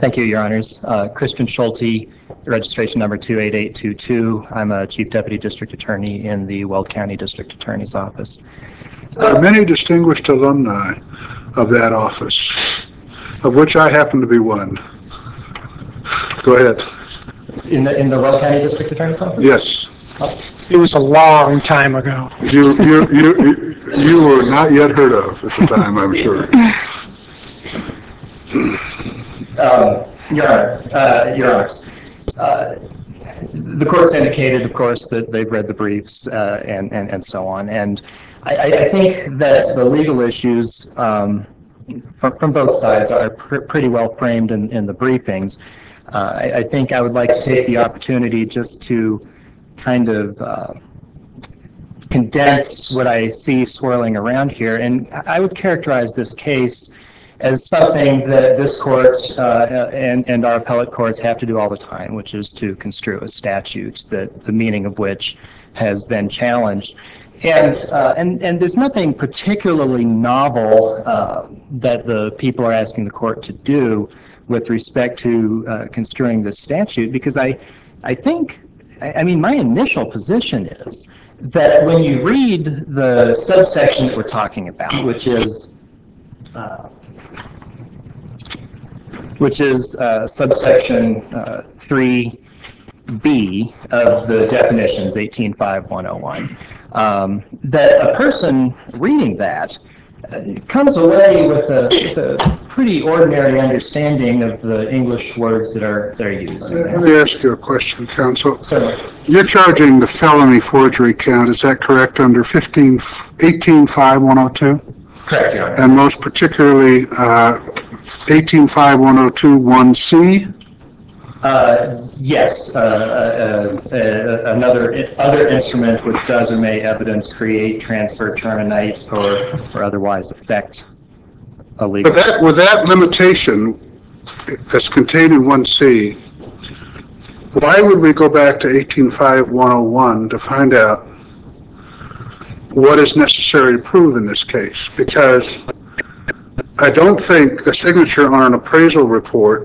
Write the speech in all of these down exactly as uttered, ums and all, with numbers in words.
Thank you, Your Honors. Uh, Christian Schulte, registration number two eight eight two two. I'm a Chief Deputy District Attorney in the Weld County District Attorney's Office. There are many distinguished alumni of that office, of which I happen to be one. Go ahead. In the, in the Weld County District Attorney's Office? Yes. Oh. It was a long time ago. You, you, you, you were not yet heard of at the time, I'm sure. Um, Your Honor, uh, Your Honors, uh, the court's indicated, of course, that they've read the briefs uh, and, and, and so on. And I, I think that the legal issues um, from, from both sides are pr pretty well framed in, in the briefings. Uh, I, I think I would like to take the opportunity just to kind of uh, condense what I see swirling around here. And I would characterize this case as something that this court uh, and, and our appellate courts have to do all the time, which is to construe a statute, that the meaning of which has been challenged. And, uh, and, and there's nothing particularly novel uh, that the people are asking the court to do with respect to uh, construing this statute, because I, I think, I, I mean, my initial position is that when you read the subsection that we're talking about, which is uh, which is uh, subsection uh, three B of the definitions, eighteen five one oh one, um, that a person reading that uh, comes away with a, with a pretty ordinary understanding of the English words that are, that are used in there. Let me ask you a question, counsel. Certainly. You're charging the felony forgery count, is that correct, under eighteen five one oh two? Correct, Your Honor. And most particularly uh, eighteen five one oh two one C? Uh, yes, uh, uh, uh, another other instrument which does or may evidence, create, transfer, terminate, or or otherwise affect a legal. With that, with that limitation that's contained in one C, why would we go back to eighteen five one oh one to find out what is necessary to prove in this case? Because I don't think a signature on an appraisal report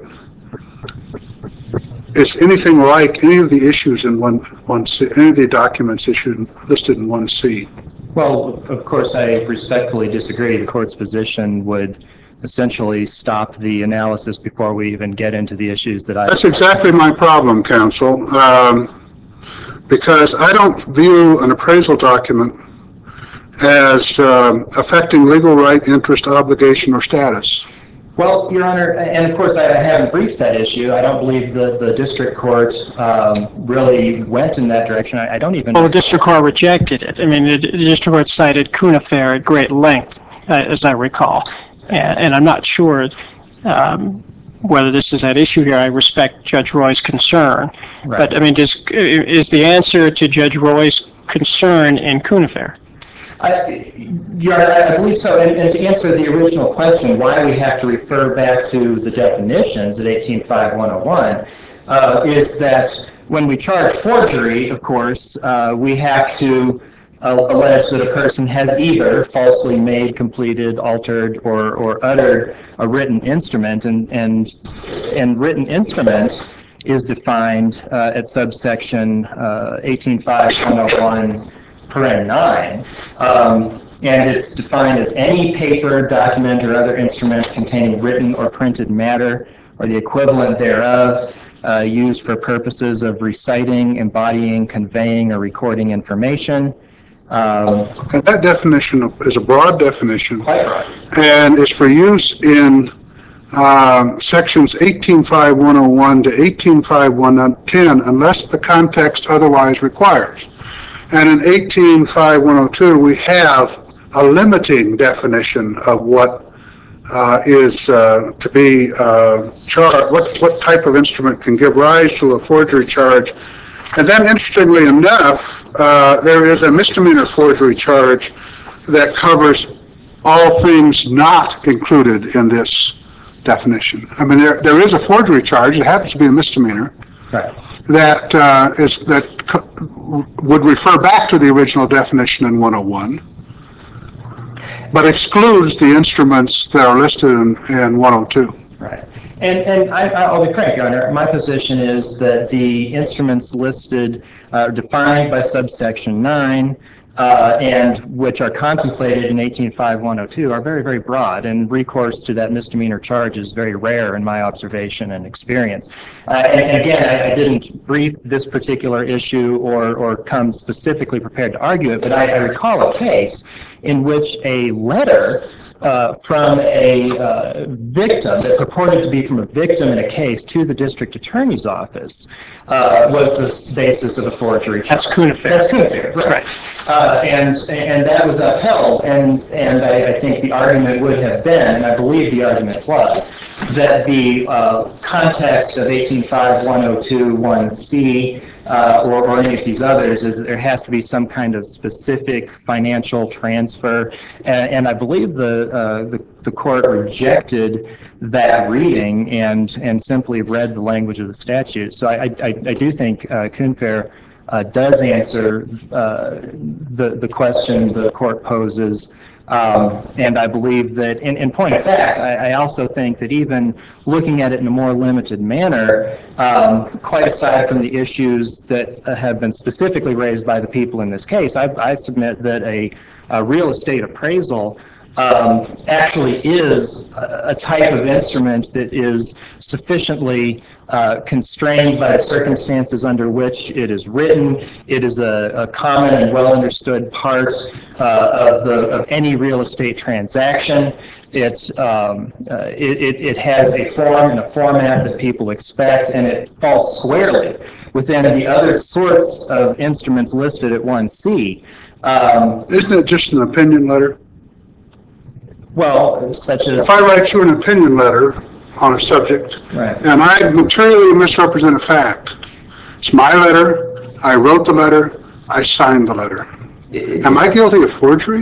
is anything like any of the issues in one, one C, any of the documents issued listed in one C. Well, of course, I respectfully disagree. The court's position would essentially stop the analysis before we even get into the issues that I... That's exactly my problem, counsel, um, because I don't view an appraisal document as um, affecting legal right, interest, obligation, or status. Well, Your Honor, and of course I haven't briefed that issue. I don't believe that the district court um, really went in that direction. I, I don't even... Well, the district court rejected it. I mean, the, the district court cited Cunnifer at great length, uh, as I recall. And, and I'm not sure um, whether this is at issue here. I respect Judge Roy's concern. Right. But, I mean, does, is the answer to Judge Roy's concern in Cunnifer? I, Your Honor, I believe so. And, and to answer the original question, why we have to refer back to the definitions at eighteen five one oh one, uh, is that when we charge forgery, of course, uh, we have to uh, allege that a person has either falsely made, completed, altered, or, or uttered a written instrument, and, and, and written instrument is defined uh, at subsection uh, eighteen five one oh one. Paren nine, um, and it's defined as any paper, document, or other instrument containing written or printed matter or the equivalent thereof uh, used for purposes of reciting, embodying, conveying, or recording information. Um, and that definition is a broad definition. Quite broad. And it's for use in um, sections eighteen five one oh one to eighteen five one ten unless the context otherwise requires. And in eighteen five one oh two, we have a limiting definition of what uh, is uh, to be uh, charged, what, what type of instrument can give rise to a forgery charge. And then, interestingly enough, uh, there is a misdemeanor forgery charge that covers all things not included in this definition. I mean, there, there is a forgery charge. It happens to be a misdemeanor. Right. That uh, is that would refer back to the original definition in one oh one, but excludes the instruments that are listed in, in one oh two. Right. And, and I, I'll be frank, Your Honor, my position is that the instruments listed, uh, defined by subsection nine, uh, and which are contemplated in eighteen five one oh two are very, very broad, and recourse to that misdemeanor charge is very rare in my observation and experience. Uh, and, and again, I, I didn't brief this particular issue or, or come specifically prepared to argue it, but I, I recall a case in which a letter Uh, from a uh, victim that purported to be from a victim in a case to the district attorney's office uh, was the basis of a forgery charge. That's Cunifair. That's Cunifair, right. Uh, and and that was upheld, and and I, I think the argument would have been, and I believe the argument was, that the uh, context of eighteen five one oh two one C uh, or, or any of these others is that there has to be some kind of specific financial transfer, and, and I believe the, uh, the the court rejected that reading and and simply read the language of the statute. So I I, I do think uh, Cunifair Uh, does answer uh, the the question the court poses, um, and I believe that, in, in point of fact, I, I also think that even looking at it in a more limited manner, um, quite aside from the issues that uh, have been specifically raised by the people in this case, I, I submit that a, a real estate appraisal Um, actually is a, a type of instrument that is sufficiently uh, constrained by the circumstances under which it is written. It is a, a common and well understood part uh, of the of any real estate transaction. It's um, uh, it, it, it has a form and a format that people expect, and it falls squarely within the other sorts of instruments listed at one C. Um, Isn't it just an opinion letter? Well, such as... If I write you an opinion letter on a subject, right, and I materially misrepresent a fact, it's my letter, I wrote the letter, I signed the letter. Am I guilty of forgery?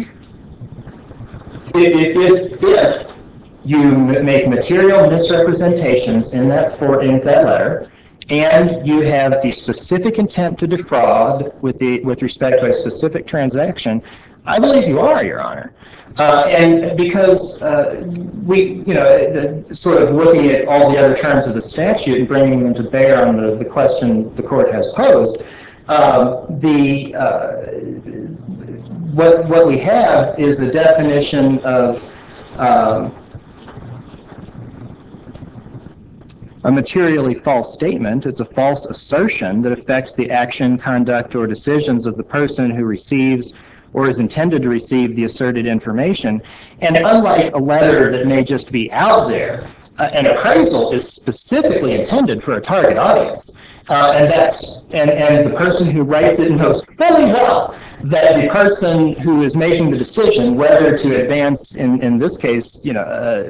If, if, if you make material misrepresentations in that, for, in that letter, and you have the specific intent to defraud with, the, with respect to a specific transaction, I believe you are, Your Honor. Uh, and because uh, we, you know, the, sort of looking at all the other terms of the statute and bringing them to bear on the, the question the court has posed, um, the uh, what what we have is a definition of um, a materially false statement. It's a false assertion that affects the action, conduct, or decisions of the person who receives or is intended to receive the asserted information. And unlike a letter that may just be out there, uh, an appraisal is specifically intended for a target audience. Uh, and that's and, and the person who writes it knows fully well that the person who is making the decision whether to advance, in, in this case, you know,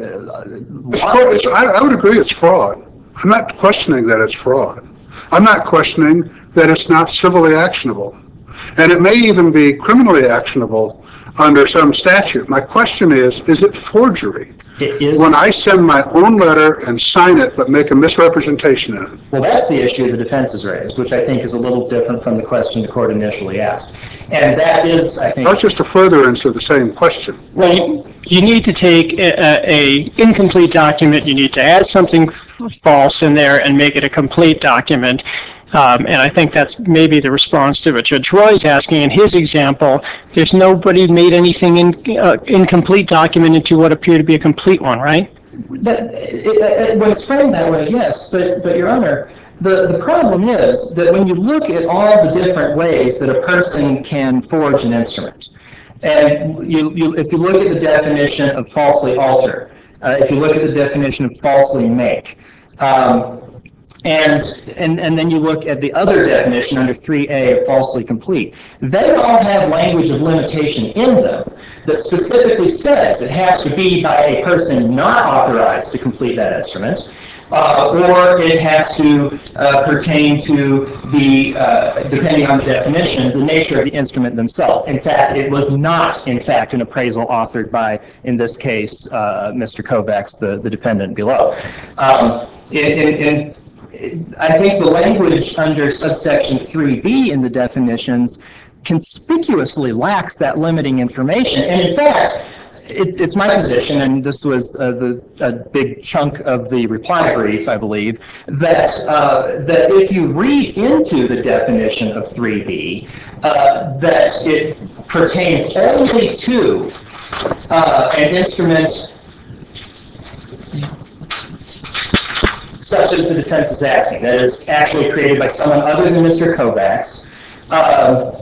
uh, It's fraud. It's, I, I would agree it's fraud. I'm not questioning that it's fraud. I'm not questioning that it's not civilly actionable. And it may even be criminally actionable under some statute. My question is, is it forgery? It is. When I send my own letter and sign it, but make a misrepresentation in it. Well, that's the issue the defense has raised, which I think is a little different from the question the court initially asked. And that is, I think... That's just a furtherance of the same question. Well, you, you need to take a, a incomplete document, you need to add something f- false in there and make it a complete document. Um, and I think that's maybe the response to what Judge Roy is asking. In his example, there's nobody made anything in uh, incomplete document into what appeared to be a complete one, right? That, it, it, when it's framed that way, yes. But, but Your Honor, the, the problem is that when you look at all the different ways that a person can forge an instrument, and you, you, if you look at the definition of falsely alter, uh, if you look at the definition of falsely make, um, And, and and then you look at the other definition under three A of falsely complete. They all have language of limitation in them that specifically says it has to be by a person not authorized to complete that instrument, uh, or it has to uh, pertain to the, uh, depending on the definition, the nature of the instrument themselves. In fact, it was not, in fact, an appraisal authored by, in this case, uh, Mister Kovacs, the, the defendant below. Um, in, in, in I think the language under subsection three B in the definitions conspicuously lacks that limiting information. And in fact, it, it's my position, and this was uh, the a big chunk of the reply brief, I believe, that uh, that if you read into the definition of three B, uh, that it pertains only to uh, an instrument such as the defense is asking, that is actually created by someone other than Mister Kovacs, uh,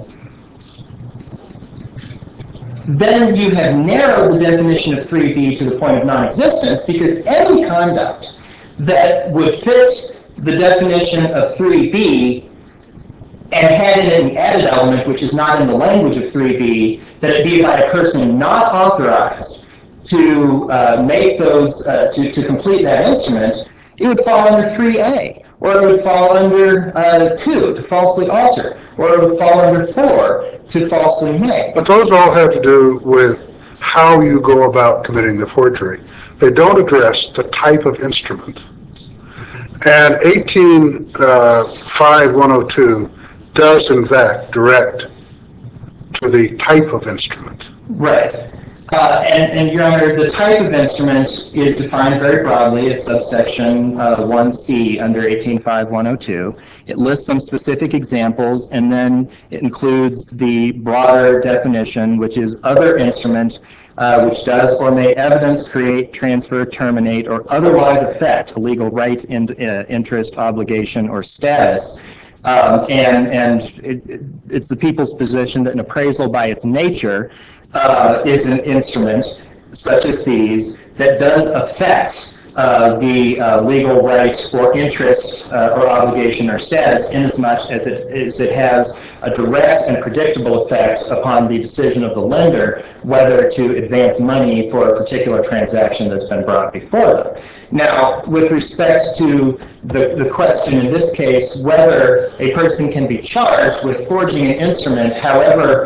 then you have narrowed the definition of three B to the point of non-existence, because any conduct that would fit the definition of three B and had in it an added element which is not in the language of three B, that it be by a person not authorized to uh, make those, uh, to, to complete that instrument, it would fall under three A, or it would fall under uh, two, to falsely alter, or it would fall under four, to falsely make. But those all have to do with how you go about committing the forgery. They don't address the type of instrument. And eighteen five one oh two does in fact direct to the type of instrument. Right. Uh, and, and, Your Honor, the type of instrument is defined very broadly. It's subsection uh, one C under eighteen five one oh two. It lists some specific examples, and then it includes the broader definition, which is other instrument, uh, which does or may evidence, create, transfer, terminate, or otherwise affect a legal right, in, uh, interest, obligation, or status. Um, and and it, it, it's the people's position that an appraisal by its nature uh, is an instrument such as these that does affect uh, the uh, legal right or interest uh, or obligation or status, inasmuch as it, as it has a direct and predictable effect upon the decision of the lender whether to advance money for a particular transaction that's been brought before them. Now, with respect to the, the question in this case, whether a person can be charged with forging an instrument, however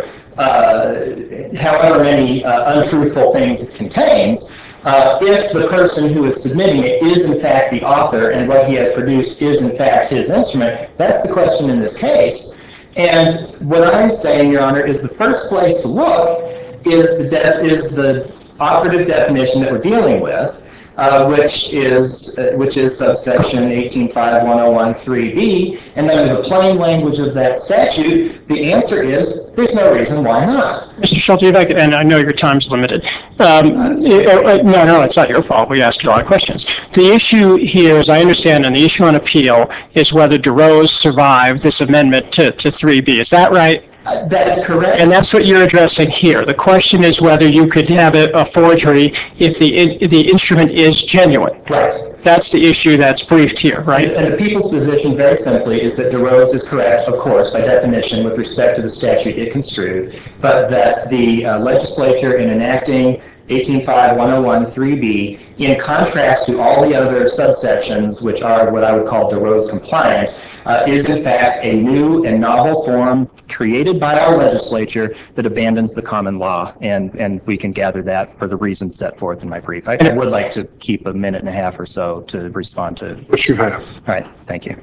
Uh, however many uh, untruthful things it contains, uh, if the person who is submitting it is in fact the author and what he has produced is in fact his instrument, that's the question in this case. And what I'm saying, Your Honor, is the first place to look is the def is the operative definition that we're dealing with, uh, which is uh, which is subsection eighteen five one oh one three B, and then with the plain language of that statute, the answer is there's no reason why not. Mister Schulte, if I could, and I know your time's limited. Um, uh, no, no, it's not your fault. We asked you a lot of questions. The issue here, as I understand, and the issue on appeal is whether DeRose survived this amendment to, to three B. Is that right? Uh, that is correct. And that's what you're addressing here. The question is whether you could have a, a forgery if the in, the instrument is genuine. Right. That's the issue that's briefed here, right? And, and the people's position, very simply, is that DeRose is correct, of course, by definition, with respect to the statute it construed, but that the uh, legislature, in enacting eighteen five one oh one three B, in contrast to all the other subsections, which are what I would call DeRose compliant, uh, is in fact a new and novel form created by our legislature that abandons the common law, and, and we can gather that for the reasons set forth in my brief. I, I would like to keep a minute and a half or so to respond to. Which you have. All right, thank you.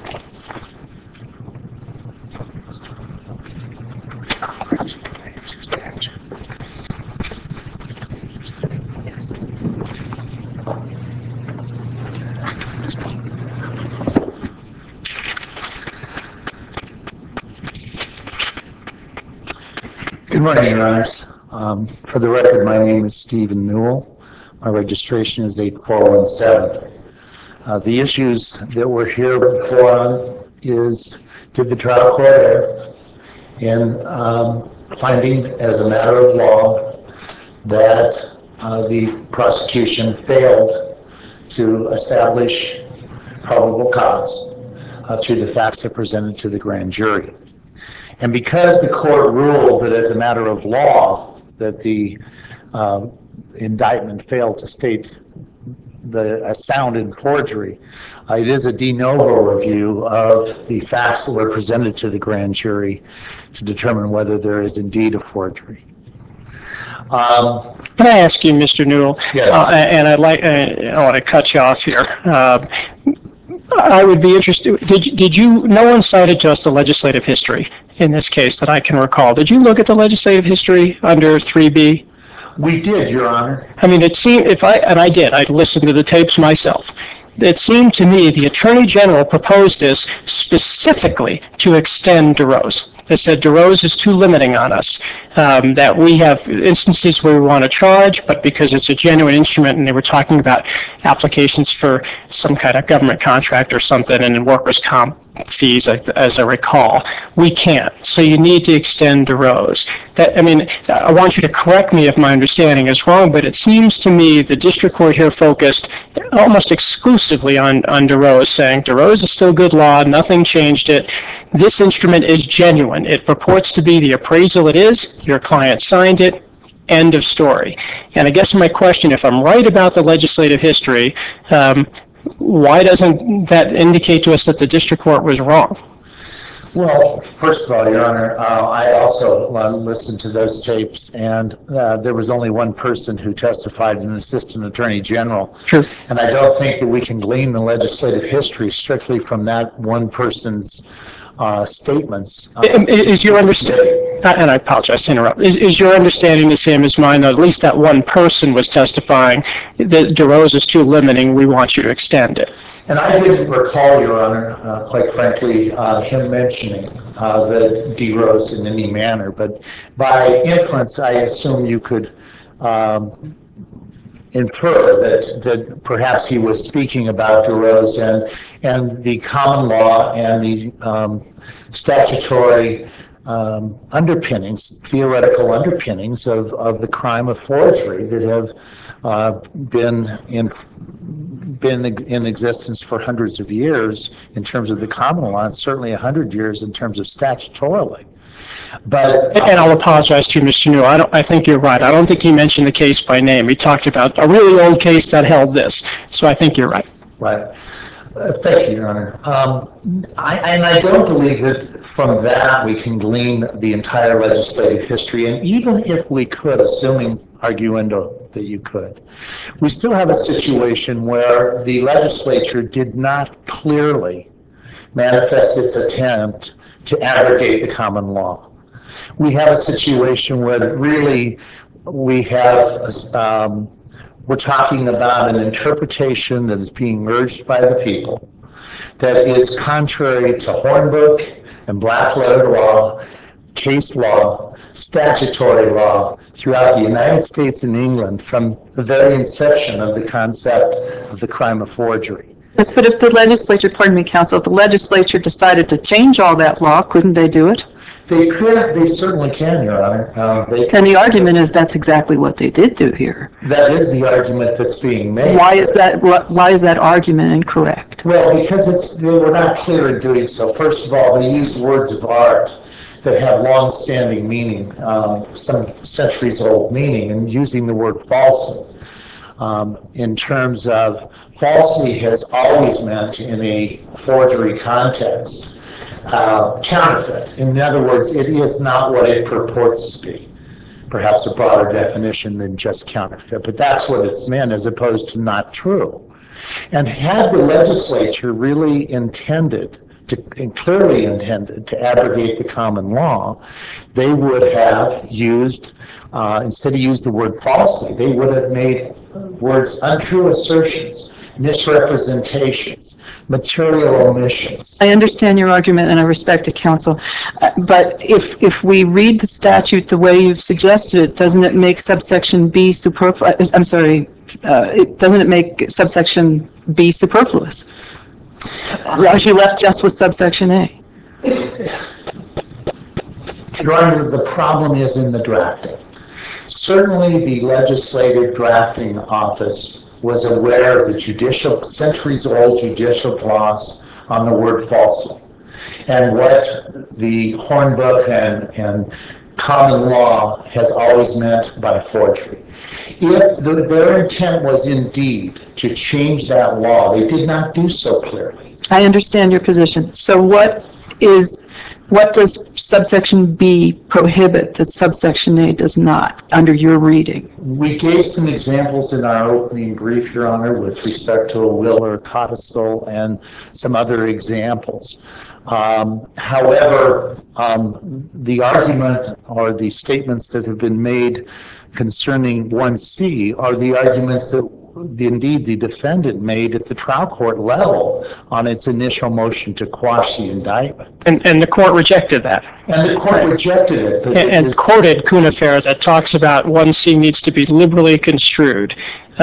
Good morning, Your Honors. Um, for the record, my name is Stephen Newell. My registration is eight four one seven. Uh, the issues that we're here before on is, did the trial court err in um, finding as a matter of law that uh, the prosecution failed to establish probable cause uh, through the facts that presented to the grand jury. And because the court ruled that as a matter of law that the uh, indictment failed to state the a sound in forgery, uh, it is a de novo review of the facts that were presented to the grand jury to determine whether there is indeed a forgery. Um, Can I ask you, Mister Newell? Yes. Uh, and I'd like, uh, I don't want to cut you off here. Uh, I would be interested, did, did you, no one cited to us the legislative history in this case that I can recall. Did you look at the legislative history under three B? We did, Your Honor. I mean, it seemed, if I, and I did, I listened to the tapes myself. It seemed to me the Attorney General proposed this specifically to extend DeRose. They said DeRose is too limiting on us, um, that we have instances where we want to charge, but because it's a genuine instrument, and they were talking about applications for some kind of government contract or something, and in workers' comp fees, as I recall, we can't. So you need to extend DeRose. That, I mean, I want you to correct me if my understanding is wrong, but it seems to me the district court here focused almost exclusively on, on DeRose, saying DeRose is still good law, nothing changed it. This instrument is genuine. It purports to be the appraisal it is. Your client signed it. End of story. And I guess my question, if I'm right about the legislative history, um, why doesn't that indicate to us that the district court was wrong? Well, first of all, Your Honor, uh, I also uh, listened to those tapes, and uh, there was only one person who testified, an assistant attorney general. Sure. And I don't think that we can glean the legislative history strictly from that one person's uh, statements. Uh, Is your understanding, and I apologize to interrupt, is, is your understanding the same as mine, that at least that one person was testifying that DeRose is too limiting, we want you to extend it? And I didn't recall, Your Honor, uh, quite frankly, uh, him mentioning uh, the DeRose in any manner, but by inference, I assume you could um, infer that, that perhaps he was speaking about DeRose and, and the common law and the um, statutory um, underpinnings, theoretical underpinnings of, of the crime of forgery that have uh, been in been in existence for hundreds of years in terms of the common law, and certainly a hundred years in terms of statutorily. But and I'll apologize to you, Mister New. I don't. I think you're right. I don't think he mentioned the case by name. He talked about a really old case that held this. So I think you're right. Right. Uh, thank you, Your Honor. Um, I, and I don't believe that from that we can glean the entire legislative history. And even if we could, assuming arguendo that you could, we still have a situation where the legislature did not clearly manifest its attempt to abrogate the common law. We have a situation where really we have um, we're talking about an interpretation that is being urged by the people that is contrary to Hornbook and black letter law, case law, statutory law throughout the United States and England from the very inception of the concept of the crime of forgery. Yes, but if the legislature, pardon me, counsel, if the legislature decided to change all that law, couldn't they do it? They could, they certainly can, Your Honor. Uh, they, and the argument is that's exactly what they did do here. That is the argument that's being made. Why is that, why is that argument incorrect? Well, because it's, they were not clear in doing so. First of all, they used words of art that have long-standing meaning, um, some centuries-old meaning, and using the word falsely. Um, in terms of falsely has always meant in a forgery context uh, counterfeit. In other words, it is not what it purports to be. Perhaps a broader definition than just counterfeit, but that's what it's meant as opposed to not true. And had the legislature really intended to, and clearly intended to abrogate the common law, they would have used, uh, instead of use the word falsely, they would have made words untrue assertions, misrepresentations, material omissions. I understand your argument and I respect it, counsel. Uh, but if if we read the statute the way you've suggested it, doesn't it make subsection B superfluous? I'm sorry, uh, it, doesn't it make subsection B superfluous? As you left just with subsection A. Your Honor, the problem is in the drafting. Certainly the legislative drafting office was aware of the judicial, centuries-old judicial gloss on the word falsely, and what the Hornbook and, and common law has always meant by forgery. If the, their intent was indeed to change that law, they did not do so clearly. I understand your position. So what is, what does subsection B prohibit that subsection A does not, under your reading? We gave some examples in our opening brief, Your Honor, with respect to a will or a codicil and some other examples. Um, however, um, the argument or the statements that have been made concerning one C are the arguments that the, indeed the defendant made at the trial court level on its initial motion to quash the indictment. And, and the court rejected that. And the court rejected it. But And, it and is- quoted Cunha-Ferrer that talks about one C needs to be liberally construed.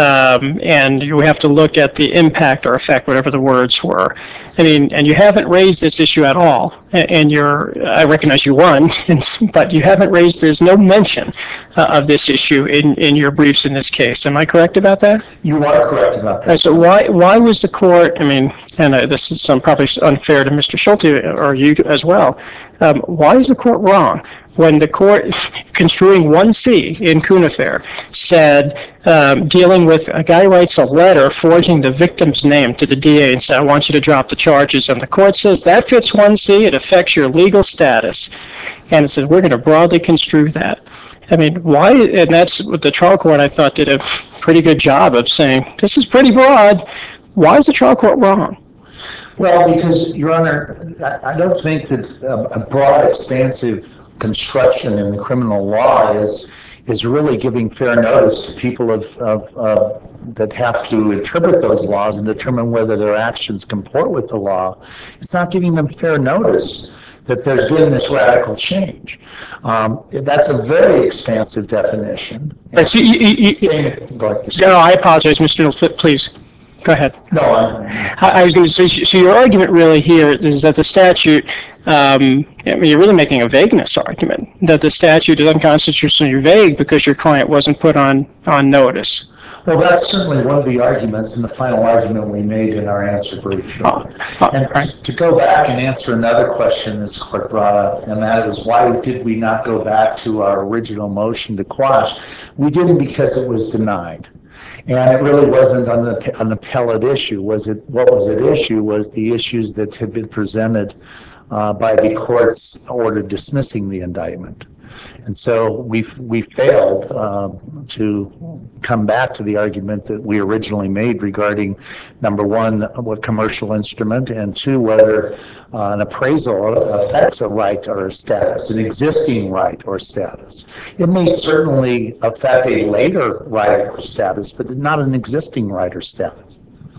Um, and you have to look at the impact or effect, whatever the words were. I mean, and you haven't raised this issue at all. And, and you're, I recognize you won, but you haven't raised, there's no mention uh, of this issue in, in your briefs in this case. Am I correct about that? You are correct about All right, that. so why, why was the court, I mean, and uh, this is some probably unfair to Mister Schulte or you as well, um, why is the court wrong when the court, construing one C in Cunha-Ferrer, said, um, dealing with, a guy writes a letter forging the victim's name to the D A and said, I want you to drop the charges, and the court says, that fits one C, it affects your legal status. And it says, we're going to broadly construe that. I mean, why, and that's what the trial court, I thought, did a pretty good job of saying, this is pretty broad. Why is the trial court wrong? Well, because, Your Honor, I I don't think that a a broad, expansive construction in the criminal law is is really giving fair notice to people of, of, of that have to interpret those laws and determine whether their actions comport with the law. It's not giving them fair notice that there's been this radical change. Um, that's a very expansive definition. But you- you- you- Same- go ahead. No, I apologize, Mister Neal, please, go ahead. No, I'm, I I was going to say, so your argument really here is that the statute, um, I mean, you're really making a vagueness argument, that the statute is unconstitutionally vague because your client wasn't put on, on notice. well, that's certainly one of the arguments and the final argument we made in our answer brief. Oh, oh, And right. to go back and answer another question this court brought up, and that is why did we not go back to our original motion to quash? We didn't because it was denied. And it really wasn't an, an appellate issue. Was it, what was at issue was the issues that had been presented uh, by the court's order dismissing the indictment. And so we we failed um, to come back to the argument that we originally made regarding, number one, what commercial instrument, and two, whether uh, an appraisal affects a right or a status, an existing right or status. It may certainly affect a later right or status, but not an existing right or status.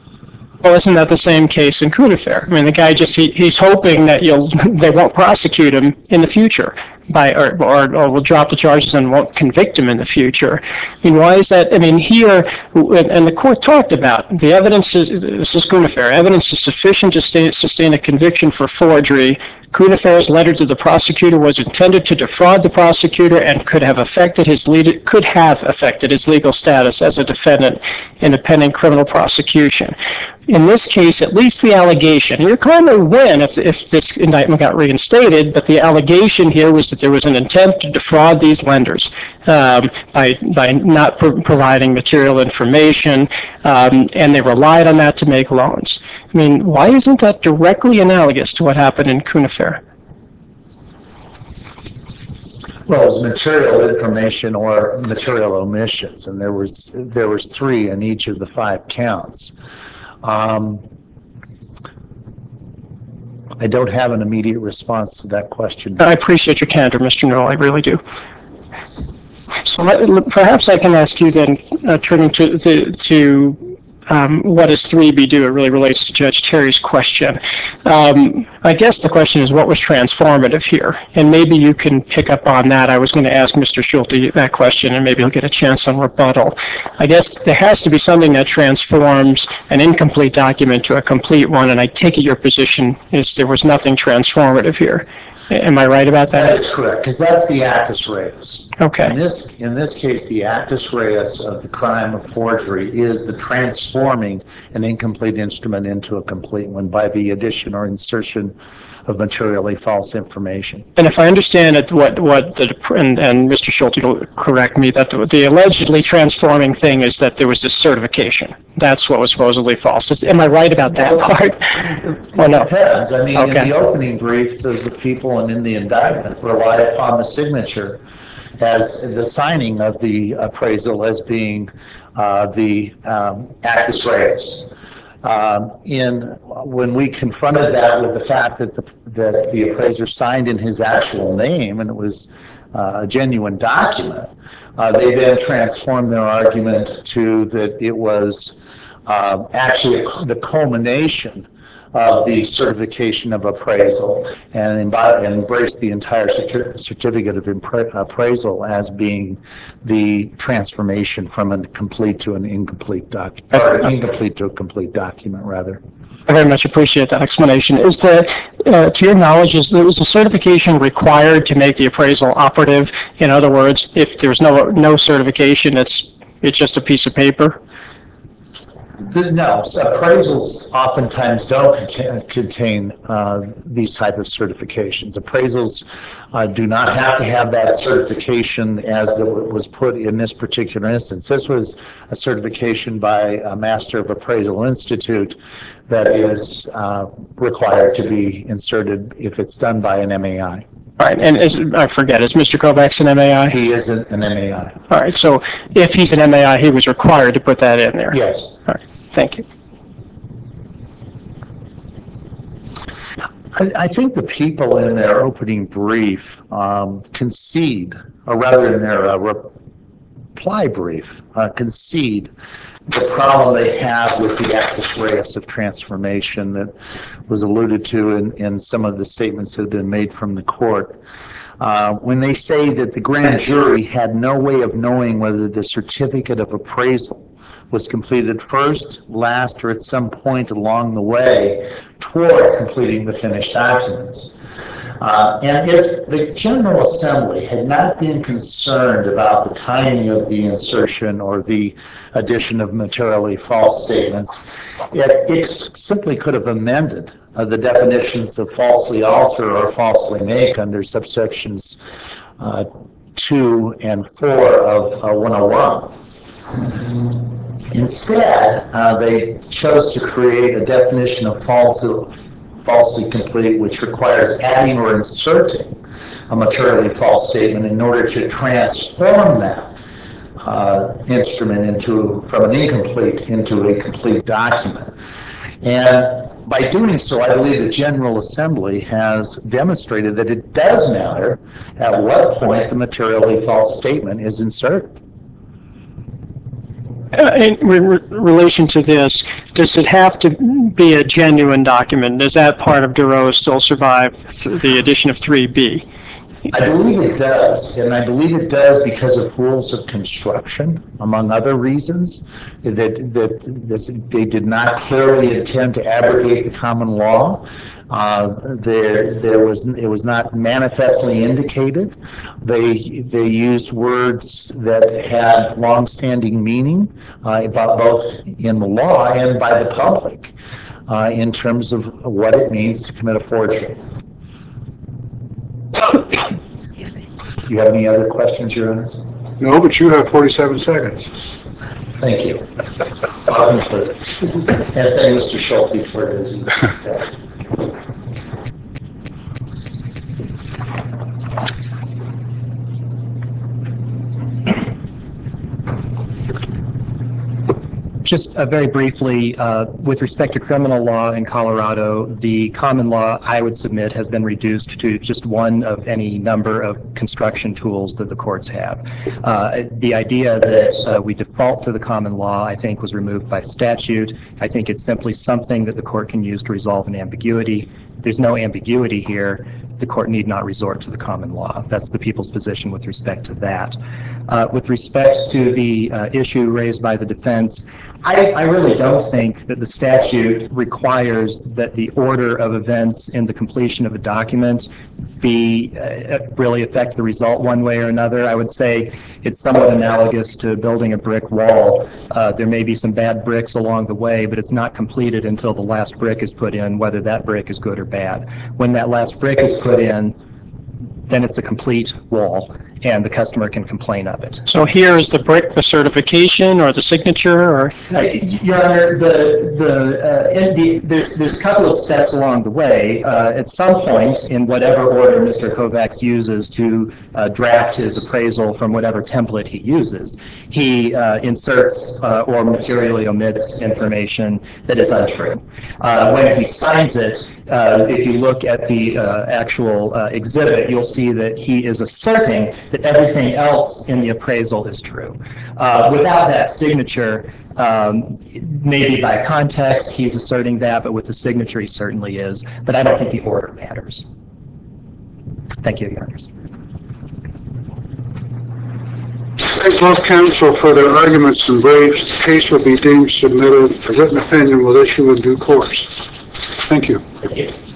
Well, isn't that the same case in Cunha-Ferrer? I mean, the guy just, he, he's hoping that you'll, they won't prosecute him in the future by, or, or, or will drop the charges and won't convict him in the future. I mean, why is that? I mean, here, and the court talked about, the evidence is, this is Cunha-Ferrer, evidence is sufficient to sustain, sustain a conviction for forgery. Cunha-Ferrer's letter to the prosecutor was intended to defraud the prosecutor and could have affected his lead, could have affected his legal status as a defendant in a pending criminal prosecution. In this case, at least the allegation, your client would win if, if this indictment got reinstated, but the allegation here was that there was an intent to defraud these lenders um, by, by not pro- providing material information, um, and they relied on that to make loans. I mean, why isn't that directly analogous to what happened in Cunha-Ferrer? Well, it was material information or material omissions, and there was there was three in each of the five counts. Um, I don't have an immediate response to that question. I appreciate your candor, Mister Noel, I really do. So let, perhaps I can ask you then, uh, turning to, the, to um, what does three B do? It really relates to Judge Terry's question. Um, I guess the question is, what was transformative here? And maybe you can pick up on that. I was going to ask Mister Schulte that question, and maybe he'll get a chance on rebuttal. I guess there has to be something that transforms an incomplete document to a complete one, and I take it your position is there was nothing transformative here. Am I right about That that? is correct, because that's the actus reus. Okay. In this, in this case, the actus reus of the crime of forgery is the transforming an incomplete instrument into a complete one by the addition or insertion of materially false information. And if I understand it, what, what the, and, and Mister Schulte will correct me, that the, the allegedly transforming thing is that there was this certification. That's what was supposedly false. Is, am I right about that part? Or no? Depends. I mean, in Okay. the opening brief, the, the people and in the indictment rely upon the signature as the signing of the appraisal as being uh, the um, actus reus. Um, in when we confronted that with the fact that the that the appraiser signed in his actual name, and it was uh, a genuine document, uh, they then transformed their argument to that it was uh, actually the culmination of the certification of appraisal and, embody, and embrace the entire certi- certificate of impra- appraisal as being the transformation from a complete to an incomplete document, or incomplete to a complete document, rather. I very much appreciate that explanation. Is the, uh, to your knowledge, is the, is the certification required to make the appraisal operative? In other words, if there's no no certification, it's it's just a piece of paper? The, no, so appraisals oftentimes don't contain, contain uh, these type of certifications. Appraisals uh, do not have to have that certification as the, was put in this particular instance. This was a certification by a Master of Appraisal Institute that is uh, required to be inserted if it's done by an M A I. All right, and is, I forget, is Mister Kovacs an M A I? He is an, an M A I. All right, so if he's an M A I, he was required to put that in there? Yes. All right, thank you. I, I think the people in their opening brief um, concede, or rather in their uh, reply brief, uh, concede the problem they have with the actus reus of transformation that was alluded to in, in some of the statements that have been made from the court. Uh, when they say that the grand jury had no way of knowing whether the certificate of appraisal was completed first, last, or at some point along the way toward completing the finished documents. Uh, and if the General Assembly had not been concerned about the timing of the insertion or the addition of materially false statements, it, it simply could have amended uh, the definitions of falsely alter or falsely make under subsections uh, two and four of uh, one oh one. Instead, uh, they chose to create a definition of false, falsely complete, which requires adding or inserting a materially false statement in order to transform that uh, instrument into from an incomplete into a complete document. And by doing so, I believe the General Assembly has demonstrated that it does matter at what point the materially false statement is inserted. Uh, in re- re- relation to this, does it have to be a genuine document? Does that part of DeRoe still survive through the addition of three B? I believe it does, and I believe it does because of rules of construction, among other reasons, that that this, they did not clearly intend to abrogate the common law. Uh, there, there was it was not manifestly indicated. They they used words that had long-standing meaning, uh, about both in the law and by the public, uh, in terms of what it means to commit a forgery. Excuse me. Do you have any other questions, Your Honor? No, but you have forty-seven seconds. Thank you. I'll conclude. And thank Mister Schulte for his said. Just uh, very briefly, uh, with respect to criminal law in Colorado, the common law, I would submit, has been reduced to just one of any number of construction tools that the courts have. Uh, the idea that uh, we default to the common law, I think, was removed by statute. I think it's simply something that the court can use to resolve an ambiguity. There's no ambiguity here. The court need not resort to the common law. That's the people's position with respect to that. Uh, with respect to the uh, issue raised by the defense, I, I really don't think that the statute requires that the order of events in the completion of a document be uh, really affect the result one way or another. I would say it's somewhat analogous to building a brick wall. Uh, there may be some bad bricks along the way, but it's not completed until the last brick is put in, whether that brick is good or bad. When that last brick is put in, then it's a complete wall. and the customer can complain of it. So here is the brick, the certification, or the signature, or? Uh, Your Honor, the, the, uh, in the, there's, there's a couple of steps along the way. Uh, At some point, in whatever order Mister Kovacs uses to uh, draft his appraisal from whatever template he uses, he uh, inserts uh, or materially omits information that is untrue. Uh, When he signs it, uh, if you look at the uh, actual uh, exhibit, you'll see that he is asserting that everything else in the appraisal is true. Uh, Without that signature, um, maybe by context, he's asserting that, but with the signature, he certainly is. But I don't think the order matters. Thank you, Your Honors. Thank both counsel for their arguments and briefs. The case will be deemed submitted. A written opinion will issue in due course. Thank you. Thank you.